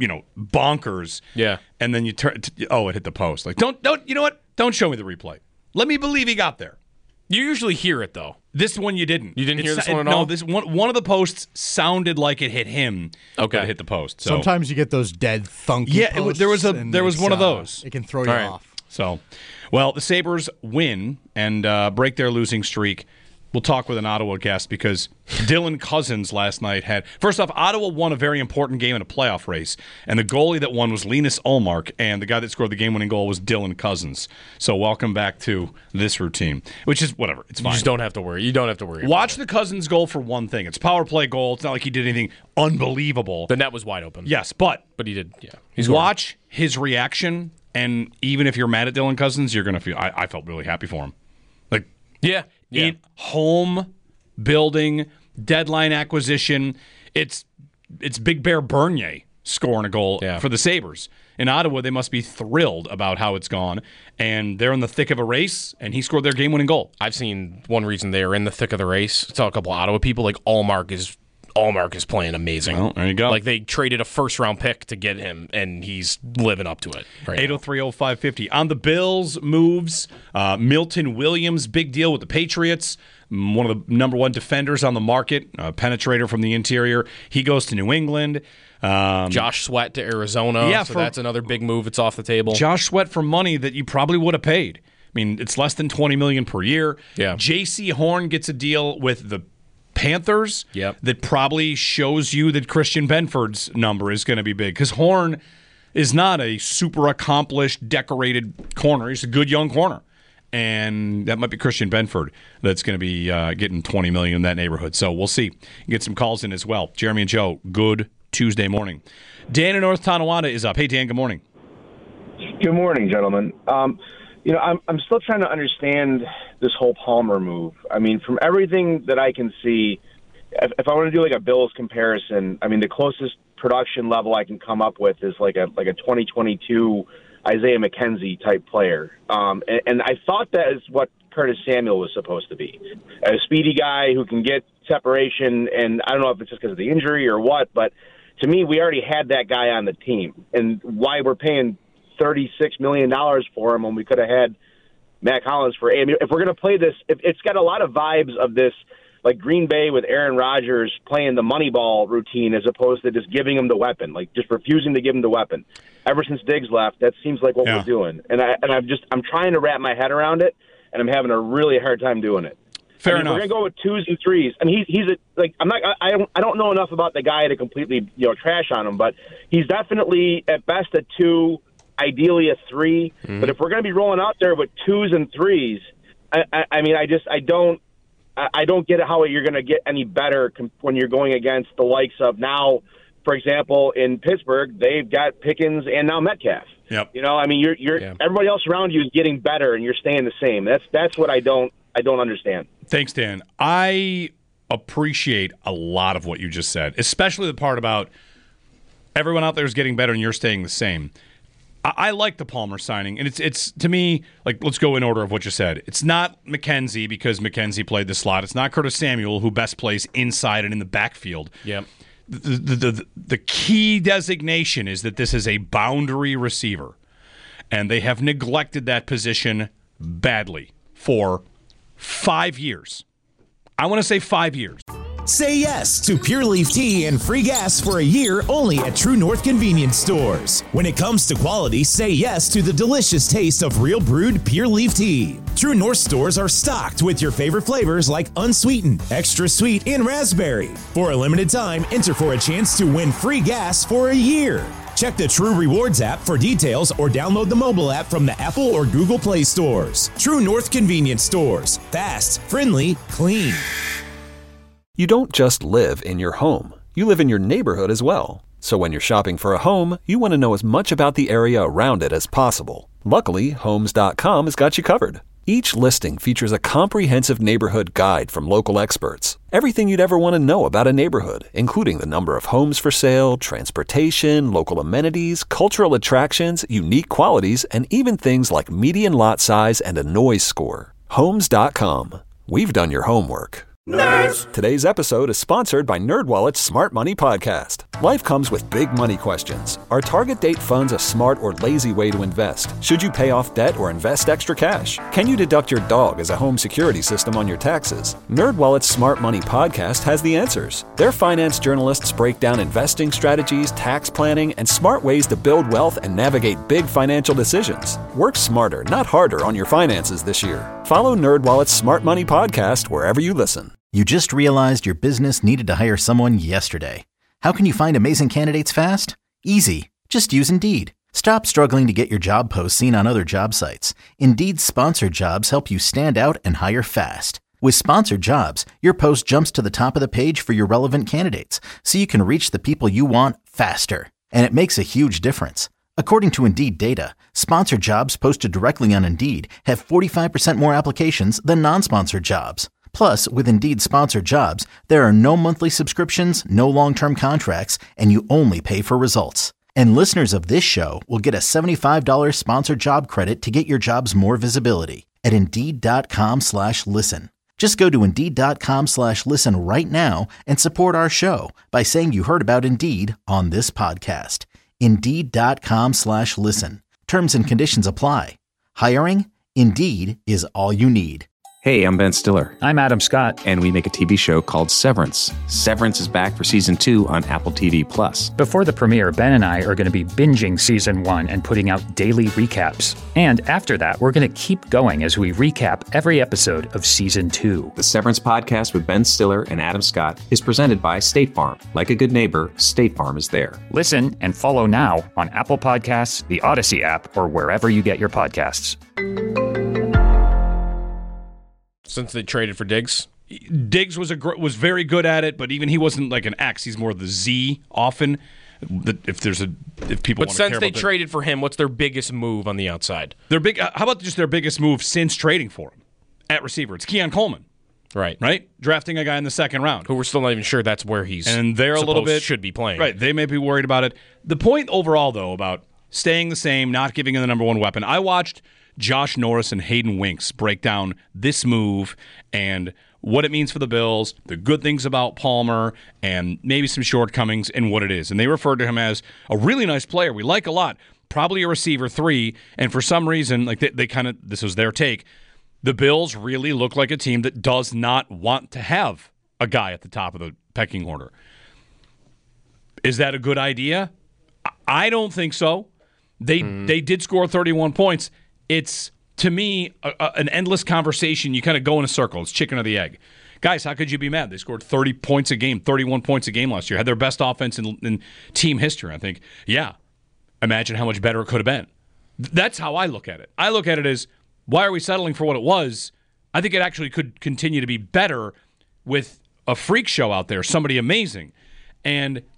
Speaker 10: bonkers.
Speaker 9: Yeah.
Speaker 10: And then you turn it hit the post. Like don't you know what? Don't show me the replay. Let me believe he got there.
Speaker 9: You usually hear it though.
Speaker 10: This one you didn't.
Speaker 9: You didn't hear this one at all?
Speaker 10: No, this one of the posts sounded like it hit him.
Speaker 9: Okay.
Speaker 10: It hit the post. So.
Speaker 11: Sometimes you get those dead thunky posts.
Speaker 10: There was one of those.
Speaker 11: It can throw you off.
Speaker 10: So, the Sabres win and break their losing streak. We'll talk with an Ottawa guest because Dylan Cozens last night first off, Ottawa won a very important game in a playoff race, and the goalie that won was Linus Ullmark, and the guy that scored the game-winning goal was Dylan Cozens. So welcome back to this routine, which is whatever. It's fine.
Speaker 9: You just don't have to worry. You don't have to worry.
Speaker 10: Watch the Cozens goal for one thing. It's a power play goal. It's not like he did anything unbelievable.
Speaker 9: The net was wide open.
Speaker 10: Yes, but
Speaker 9: he did. Yeah.
Speaker 10: Watch his reaction, and even if you're mad at Dylan Cozens, you're gonna feel. I felt really happy for him. Like in home building, deadline acquisition, it's Big Bear Bernier scoring a goal for the Sabres. In Ottawa, they must be thrilled about how it's gone, and they're in the thick of a race, and he scored their game-winning goal.
Speaker 9: I've seen one reason they are in the thick of the race. I saw a couple of Ottawa people, like Ullmark is playing amazing.
Speaker 10: Well, there you go.
Speaker 9: Like, they traded a first-round pick to get him, and he's living up to it.
Speaker 10: 803-0550. On the Bills moves, Milton Williams, big deal with the Patriots. One of the number one defenders on the market, penetrator from the interior. He goes to New England.
Speaker 9: Josh Sweat to Arizona. Yeah, so that's another big move. It's off the table.
Speaker 10: Josh Sweat for money that you probably would have paid. I mean, it's less than $20 million per year.
Speaker 9: Yeah.
Speaker 10: J.C. Horn gets a deal with the Panthers that probably shows you that Christian Benford's number is going to be big because Horn is not a super accomplished, decorated corner. He's a good young corner. And that might be Christian Benford that's going to be getting $20 million in that neighborhood. So we'll see. Get some calls in as well. Jeremy and Joe, good Tuesday morning. Dan in North Tonawanda is up. Hey, Dan, good morning.
Speaker 13: Good morning, gentlemen. I'm still trying to understand this whole Palmer move. I mean, from everything that I can see, if I want to do like a Bills comparison, I mean, the closest production level I can come up with is like a 2022 Isaiah McKenzie type player. And I thought that is what Curtis Samuel was supposed to be. A speedy guy who can get separation, and I don't know if it's just because of the injury or what, but to me, we already had that guy on the team. And why we're paying $36 million for him when we could have had Mac Hollins for $8. I mean, if we're going to play this, it's got a lot of vibes of this, like Green Bay with Aaron Rodgers playing the money ball routine as opposed to just giving him the weapon, like just refusing to give him the weapon. Ever since Diggs left, that seems like what we're doing. And I'm trying to wrap my head around it, and I'm having a really hard time doing it.
Speaker 10: Fair enough.
Speaker 13: We're gonna go with 2s and 3s, and I don't know enough about the guy to completely trash on him, but he's definitely at best a 2, ideally a 3. Mm-hmm. But if we're gonna be rolling out there with 2s and 3s, I don't get how you're gonna get any better when you're going against the likes of now for example, in Pittsburgh, they've got Pickens and now Metcalf.
Speaker 10: Yep.
Speaker 13: You know, I mean, everybody else around you is getting better, and you're staying the same. That's what I don't understand.
Speaker 10: Thanks, Dan. I appreciate a lot of what you just said, especially the part about everyone out there is getting better and you're staying the same. I like the Palmer signing, and it's to me, like, let's go in order of what you said. It's not McKenzie because McKenzie played the slot. It's not Curtis Samuel, who best plays inside and in the backfield.
Speaker 9: Yep.
Speaker 10: The key designation is that this is a boundary receiver, and they have neglected that position badly for 5 years. I want to say 5 years.
Speaker 14: Say yes to Pure Leaf Tea and free gas for a year only at True North Convenience Stores. When it comes to quality, say yes to the delicious taste of real brewed Pure Leaf Tea. True North stores are stocked with your favorite flavors like unsweetened, extra sweet, and raspberry. For a limited time, enter for a chance to win free gas for a year. Check the True Rewards app for details or download the mobile app from the Apple or Google Play stores. True North Convenience Stores. Fast, friendly, clean.
Speaker 15: You don't just live in your home. You live in your neighborhood as well. So when you're shopping for a home, you want to know as much about the area around it as possible. Luckily, Homes.com has got you covered. Each listing features a comprehensive neighborhood guide from local experts. Everything you'd ever want to know about a neighborhood, including the number of homes for sale, transportation, local amenities, cultural attractions, unique qualities, and even things like median lot size and a noise score. Homes.com. We've done your homework. Nerds! Today's episode is sponsored by NerdWallet's Smart Money Podcast. Life comes with big money questions. Are target date funds a smart or lazy way to invest? Should you pay off debt or invest extra cash? Can you deduct your dog as a home security system on your taxes? NerdWallet's Smart Money Podcast has the answers. Their finance journalists break down investing strategies, tax planning, and smart ways to build wealth and navigate big financial decisions. Work smarter, not harder on your finances this year. Follow NerdWallet's Smart Money Podcast wherever you listen.
Speaker 1: You just realized your business needed to hire someone yesterday. How can you find amazing candidates fast? Easy. Just use Indeed. Stop struggling to get your job posts seen on other job sites. Indeed's sponsored jobs help you stand out and hire fast. With sponsored jobs, your post jumps to the top of the page for your relevant candidates, so you can reach the people you want faster. And it makes a huge difference. According to Indeed data, sponsored jobs posted directly on Indeed have 45% more applications than non-sponsored jobs. Plus, with Indeed sponsored jobs, there are no monthly subscriptions, no long-term contracts, and you only pay for results. And listeners of this show will get a $75 sponsored job credit to get your jobs more visibility at Indeed.com/listen. Just go to Indeed.com/listen right now and support our show by saying you heard about Indeed on this podcast. Indeed.com/listen. Terms and conditions apply. Hiring? Indeed is all you need.
Speaker 16: Hey, I'm Ben Stiller.
Speaker 17: I'm Adam Scott.
Speaker 16: And we make a TV show called Severance. Severance is back for season 2 on Apple TV+.
Speaker 17: Before the premiere, Ben and I are going to be binging season 1 and putting out daily recaps. And after that, we're going to keep going as we recap every episode of season 2.
Speaker 16: The Severance podcast with Ben Stiller and Adam Scott is presented by State Farm. Like a good neighbor, State Farm is there.
Speaker 17: Listen and follow now on Apple Podcasts, the Odyssey app, or wherever you get your podcasts.
Speaker 9: Since they traded for Diggs?
Speaker 10: Diggs was very good at it, but even he wasn't like an X. He's more the Z often. If people.
Speaker 9: But since they traded for him, what's their biggest move on the outside?
Speaker 10: Their big. How about just their biggest move since trading for him at receiver? It's Keon Coleman.
Speaker 9: Right.
Speaker 10: Drafting a guy in the second round.
Speaker 9: Who we're still not even sure that's where he's
Speaker 10: and they're a little bit
Speaker 9: should be playing.
Speaker 10: Right. They may be worried about it. The point overall, though, about staying the same, not giving him the number one weapon. I watched Josh Norris and Hayden Winks break down this move and what it means for the Bills, the good things about Palmer, and maybe some shortcomings and what it is. And they referred to him as a really nice player we like a lot, probably a receiver 3, and for some reason, like they kind of, this was their take, the Bills really look like a team that does not want to have a guy at the top of the pecking order. Is that a good idea? I don't think so. They did score 31 points. It's, to me, an endless conversation. You kind of go in a circle. It's chicken or the egg. Guys, how could you be mad? They scored 30 points a game, 31 points a game last year. Had their best offense in team history, I think. Yeah, imagine how much better it could have been. That's how I look at it. I look at it as, why are we settling for what it was? I think it actually could continue to be better with a freak show out there, somebody amazing. And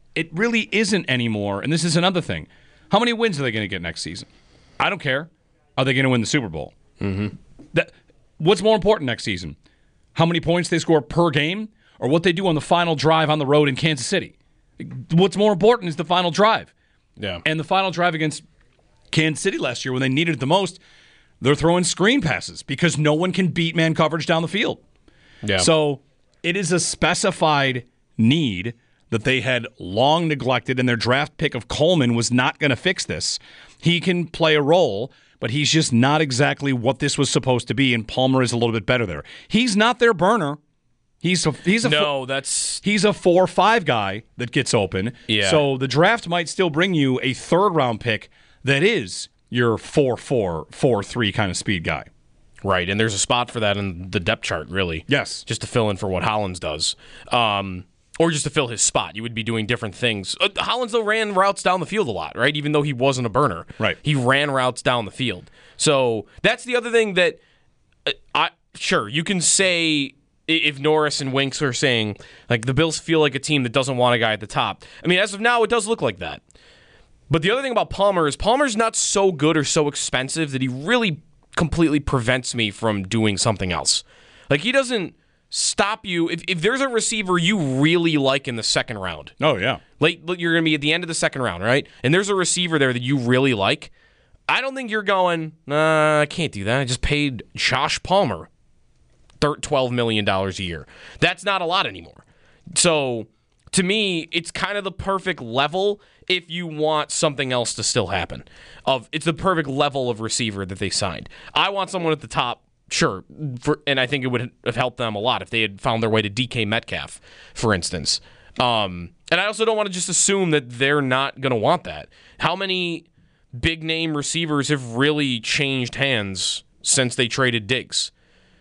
Speaker 10: it really isn't anymore. And this is another thing. How many wins are they going to get next season? I don't care. Are they going to win the Super Bowl? What's more important next season? How many points they score per game or what they do on the final drive on the road in Kansas City? What's more important is the final drive.
Speaker 9: Yeah.
Speaker 10: And the final drive against Kansas City last year when they needed it the most, they're throwing screen passes because no one can beat man coverage down the field.
Speaker 9: Yeah.
Speaker 10: So it is a specified need that they had long neglected, and their draft pick of Coleman was not going to fix this. He can play a role, but he's just not exactly what this was supposed to be, and Palmer is a little bit better there. He's not their burner. He's a 4-5 guy that gets open.
Speaker 9: Yeah.
Speaker 10: So the draft might still bring you a third-round pick that is your 4-4, 4-3 kind of speed guy.
Speaker 9: Right, and there's a spot for that in the depth chart, really.
Speaker 10: Yes.
Speaker 9: Just to fill in for what Hollins does. Or just to fill his spot. You would be doing different things. Hollins, though, ran routes down the field a lot, right? Even though he wasn't a burner.
Speaker 10: Right.
Speaker 9: He ran routes down the field. So that's the other thing that, sure, you can say, if Norris and Winks are saying, like, the Bills feel like a team that doesn't want a guy at the top. I mean, as of now, it does look like that. But the other thing about Palmer is Palmer's not so good or so expensive that he really completely prevents me from doing something else. Like, he doesn't stop you. If there's a receiver you really like in the second round.
Speaker 10: Oh, yeah.
Speaker 9: You're going to be at the end of the second round, right? And there's a receiver there that you really like. I don't think you're going, I can't do that. I just paid Josh Palmer $12 million a year. That's not a lot anymore. So, to me, it's kind of the perfect level if you want something else to still happen. It's the perfect level of receiver that they signed. I want someone at the top, sure, and I think it would have helped them a lot if they had found their way to DK Metcalf, for instance. And I also don't want to just assume that they're not going to want that. How many big-name receivers have really changed hands since they traded Diggs?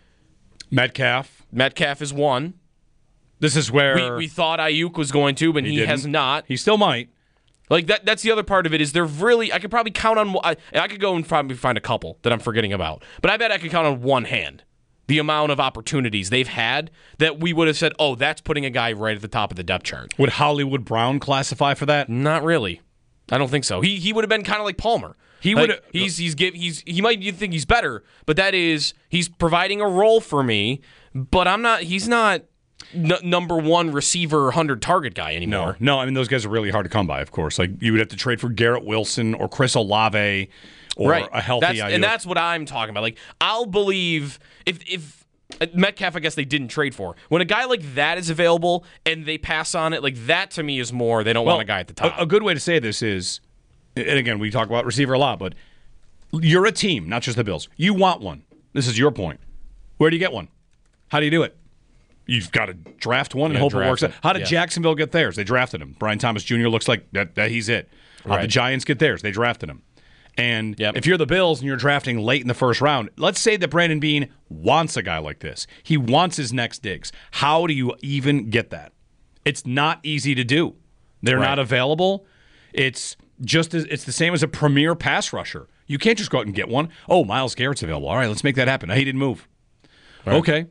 Speaker 10: Metcalf
Speaker 9: is one.
Speaker 10: This is where
Speaker 9: we thought Ayuk was going to, but he has not.
Speaker 10: He still might.
Speaker 9: Like that's the other part of it is they're really. I could probably count on. I could go and probably find a couple that I'm forgetting about, but I bet I could count on one hand the amount of opportunities they've had that we would have said, "Oh, that's putting a guy right at the top of the depth chart."
Speaker 10: Would Hollywood Brown classify for that?
Speaker 9: Not really. I don't think so. He would have been kind of like Palmer. He would. He might. You think he's better, but that is he's providing a role for me. But I'm not. He's not. Number one receiver, 100 target guy anymore.
Speaker 10: No, I mean, those guys are really hard to come by, of course. Like, you would have to trade for Garrett Wilson or Chris Olave or a healthy Ayuk.
Speaker 9: And that's what I'm talking about. Like, I'll believe if Metcalf, I guess they didn't trade for. When a guy like that is available and they pass on it, like that to me is more they don't want a guy at the top.
Speaker 10: A good way to say this is, and again, we talk about receiver a lot, but you're a team, not just the Bills. You want one. This is your point. Where do you get one? How do you do it? You've got to draft one and hope it works out. How did Jacksonville get theirs? They drafted him. Brian Thomas Jr. looks like that he's it. The Giants get theirs. They drafted him. And if you're the Bills and you're drafting late in the first round, let's say that Brandon Beane wants a guy like this. He wants his next Diggs. How do you even get that? It's not easy to do. They're not available. It's the same as a premier pass rusher. You can't just go out and get one. Oh, Myles Garrett's available. All right, let's make that happen. He didn't move. Right. Okay.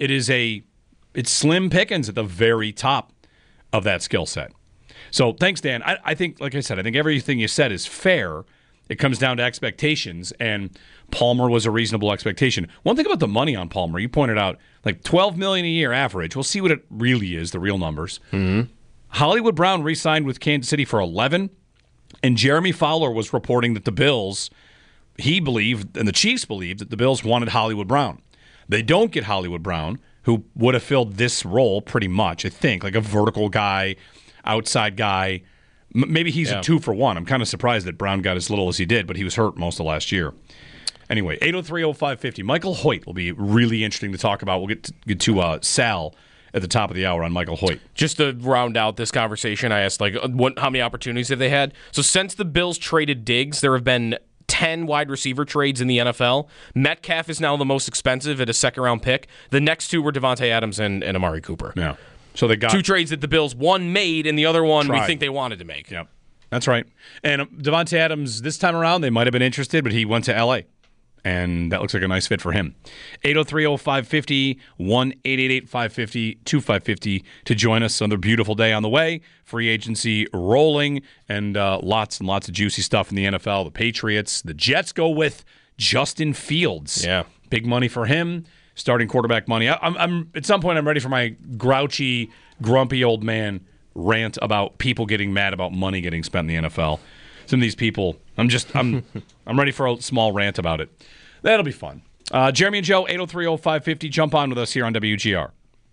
Speaker 10: It's slim pickings at the very top of that skill set. So thanks, Dan. I think, like I said, I think everything you said is fair. It comes down to expectations, and Palmer was a reasonable expectation. One thing about the money on Palmer, you pointed out, like $12 million a year average. We'll see what it really is, the real numbers.
Speaker 9: Mm-hmm.
Speaker 10: Hollywood Brown re-signed with Kansas City for 11, and Jeremy Fowler was reporting that the Bills, he believed, and the Chiefs believed, that the Bills wanted Hollywood Brown. They don't get Hollywood Brown, who would have filled this role pretty much, I think, like a vertical guy, outside guy. Maybe he's a 2-for-1. I'm kind of surprised that Brown got as little as he did, but he was hurt most of last year. Anyway, 803-0550. Michael Hoyt will be really interesting to talk about. We'll get to Sal at the top of the hour on Michael Hoyt.
Speaker 9: Just to round out this conversation, I asked, how many opportunities have they had? So since the Bills traded Diggs, there have been 10 wide receiver trades in the NFL. Metcalf is now the most expensive at a second-round pick. The next two were Devontae Adams and Amari Cooper.
Speaker 10: Yeah. So they got
Speaker 9: 2 trades that the Bills, one made and the other one we think they wanted to make.
Speaker 10: Yep. That's right. And Devontae Adams, this time around, they might have been interested, but he went to L.A. and that looks like a nice fit for him. 803-0550, 1-888-550-2550 to join us on the beautiful day on the way. Free agency rolling, and lots and lots of juicy stuff in the NFL. The Patriots, the Jets go with Justin Fields.
Speaker 9: Yeah.
Speaker 10: Big money for him. Starting quarterback money. I'm at some point I'm ready for my grouchy, grumpy old man rant about people getting mad about money getting spent in the NFL. Some of these people, I'm ready for a small rant about it. That'll be fun. Jeremy and Joe, 803-0550. Jump on with us here on WGR.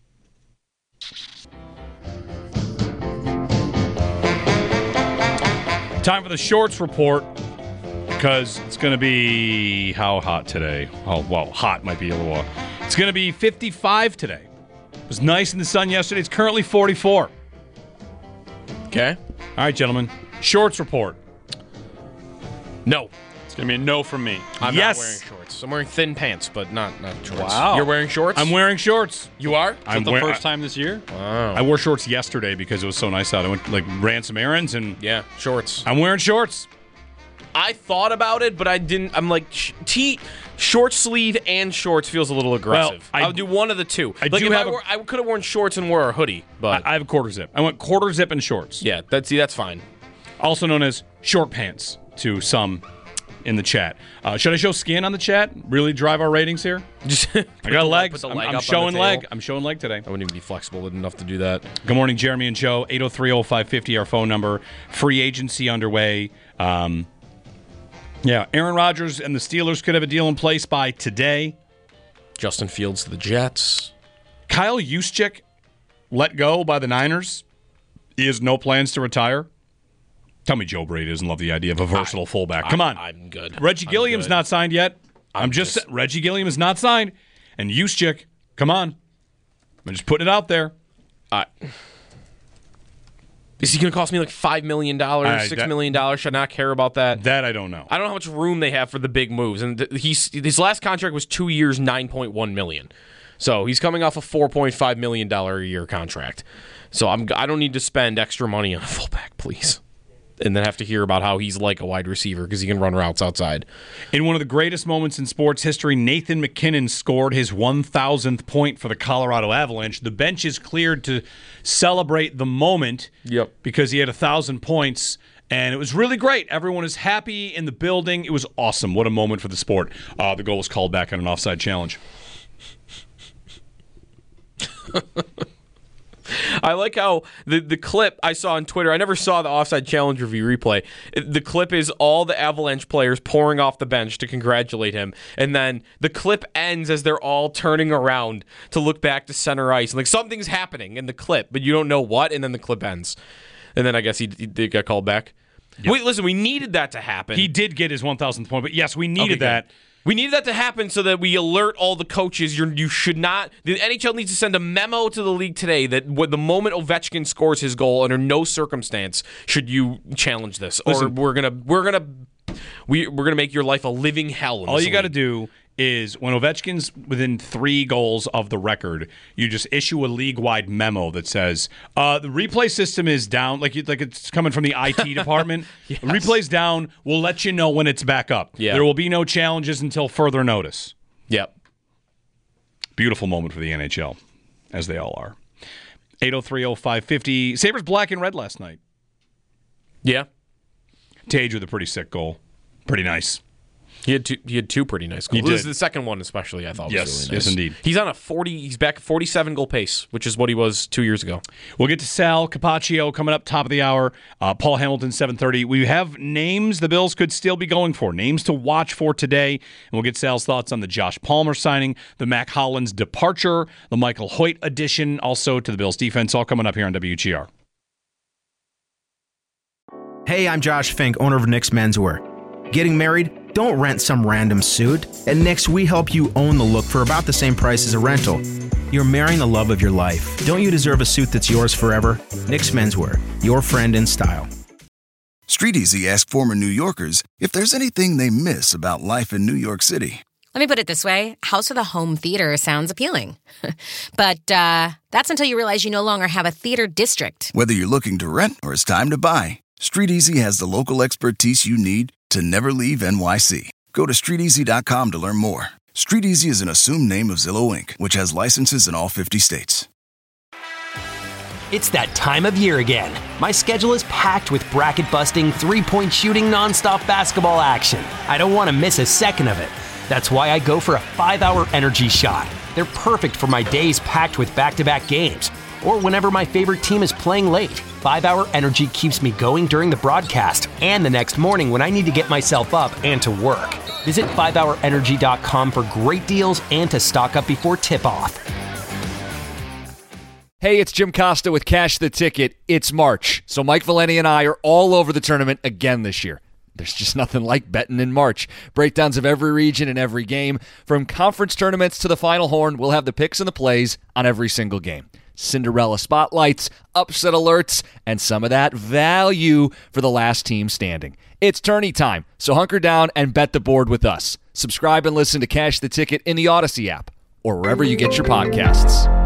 Speaker 10: Time for the shorts report, because it's going to be how hot today? Oh, well, hot might be a little. It's going to be 55 today. It was nice in the sun yesterday. It's currently 44.
Speaker 9: Okay.
Speaker 10: All right, gentlemen. Shorts report.
Speaker 9: No.
Speaker 12: It's going to be a no from me.
Speaker 9: I'm
Speaker 10: Yes.
Speaker 9: not wearing shorts. I'm wearing thin pants, but not shorts.
Speaker 12: Wow.
Speaker 9: You're wearing shorts?
Speaker 10: I'm wearing shorts.
Speaker 9: You are?
Speaker 12: Is that the first time this year?
Speaker 9: Wow.
Speaker 10: I wore shorts yesterday because it was so nice out. I went ran some errands and
Speaker 9: Yeah, shorts.
Speaker 10: I'm wearing shorts.
Speaker 9: I thought about it, but I didn't. I'm like, short sleeve and shorts feels a little aggressive.
Speaker 10: Well,
Speaker 9: I would do one of the two.
Speaker 10: I
Speaker 9: could have worn shorts and wore a hoodie, but
Speaker 10: I have a quarter zip. I went quarter zip and shorts.
Speaker 9: yeah, that's fine.
Speaker 10: Also known as short pants to some in the chat. Should I show skin on the chat? Really drive our ratings here? I got legs. I'm showing leg. I'm showing leg today.
Speaker 9: I wouldn't even be flexible enough to do that.
Speaker 10: Good morning, Jeremy and Joe. 803-0550, our phone number. Free agency underway. Yeah, Aaron Rodgers and the Steelers could have a deal in place by today.
Speaker 9: Justin Fields to the Jets.
Speaker 10: Kyle Juszczyk let go by the Niners. He has no plans to retire. Tell me Joe Brady doesn't love the idea of a versatile fullback. Come on.
Speaker 9: I'm good.
Speaker 10: Reggie Gilliam's not signed yet. Reggie Gilliam is not signed. And Juszczyk, come on. I'm just putting it out there.
Speaker 9: Is he going to cost me like $5 million, $6 million? Should I not care about that?
Speaker 10: That I don't know.
Speaker 9: I don't know how much room they have for the big moves. And his last contract was 2 years, $9.1 million. So he's coming off a $4.5 million a year contract. So I don't need to spend extra money on a fullback, please. And then have to hear about how he's like a wide receiver because he can run routes outside.
Speaker 10: In one of the greatest moments in sports history, Nathan McKinnon scored his 1,000th point for the Colorado Avalanche. The bench is cleared to celebrate the moment because he had 1,000 points, and it was really great. Everyone is happy in the building. It was awesome. What a moment for the sport. The goal was called back on an offside challenge.
Speaker 9: I like how the clip I saw on Twitter, I never saw the offside challenge review replay. The clip is all the Avalanche players pouring off the bench to congratulate him. And then the clip ends as they're all turning around to look back to center ice. And like something's happening in the clip, but you don't know what. And then the clip ends. And then I guess he did get called back. Yep. Wait, listen, we needed that to happen.
Speaker 10: He did get his 1,000th point, but yes, we needed that.
Speaker 9: We needed that to happen so that we alert all the coaches. You should not. The NHL needs to send a memo to the league today that the moment Ovechkin scores his goal, under no circumstance should you challenge this, or we're gonna make your life a living hell.
Speaker 10: All you got to do is when Ovechkin's within 3 goals of the record, you just issue a league-wide memo that says the replay system is down, like it's coming from the IT department.
Speaker 9: Yes.
Speaker 10: The replay's down. We'll let you know when it's back up.
Speaker 9: Yeah.
Speaker 10: There will be no challenges until further notice.
Speaker 9: Yep.
Speaker 10: Beautiful moment for the NHL, as they all are. 803-0550. Sabres black and red last night.
Speaker 9: Yeah.
Speaker 10: Tage with a pretty sick goal. Pretty nice.
Speaker 9: He had two pretty nice goals. This is the second one especially, I thought was really nice.
Speaker 10: Yes, indeed.
Speaker 9: He's back 47 goal pace, which is what he was 2 years ago.
Speaker 10: We'll get to Sal Capaccio coming up top of the hour. Paul Hamilton, 7:30. We have names the Bills could still be going for, names to watch for today. And we'll get Sal's thoughts on the Josh Palmer signing, the Mac Hollins departure, the Michael Hoyt addition, also to the Bills defense, all coming up here on WGR.
Speaker 18: Hey, I'm Josh Fink, owner of Nick's Menswear. Getting married? Don't rent some random suit. At Nick's, we help you own the look for about the same price as a rental. You're marrying the love of your life. Don't you deserve a suit that's yours forever? Nick's Menswear, your friend in style.
Speaker 19: Street Easy asked former New Yorkers if there's anything they miss about life in New York City.
Speaker 20: Let me put it this way. House of the Home Theater sounds appealing. But that's until you realize you no longer have a theater district.
Speaker 19: Whether you're looking to rent or it's time to buy, Street Easy has the local expertise you need to never leave NYC. Go to StreetEasy.com to learn more. StreetEasy is an assumed name of Zillow Inc., which has licenses in all 50 states.
Speaker 21: It's that time of year again. My schedule is packed with bracket-busting, three-point shooting, nonstop basketball action. I don't want to miss a second of it. That's why I go for a 5-hour energy shot. They're perfect for my days packed with back-to-back games, or whenever my favorite team is playing late. 5-hour energy keeps me going during the broadcast and the next morning when I need to get myself up and to work. Visit 5hourenergy.com for great deals and to stock up before tip-off.
Speaker 22: Hey, it's Jim Costa with Cash the Ticket. It's March, so Mike Valeni and I are all over the tournament again this year. There's just nothing like betting in March. Breakdowns of every region and every game. From conference tournaments to the Final Horn, we'll have the picks and the plays on every single game. Cinderella spotlights, upset alerts, and some of that value for the last team standing. It's tourney time, so hunker down and bet the board with us. Subscribe and listen to Cash the Ticket in the Odyssey app or wherever you get your podcasts.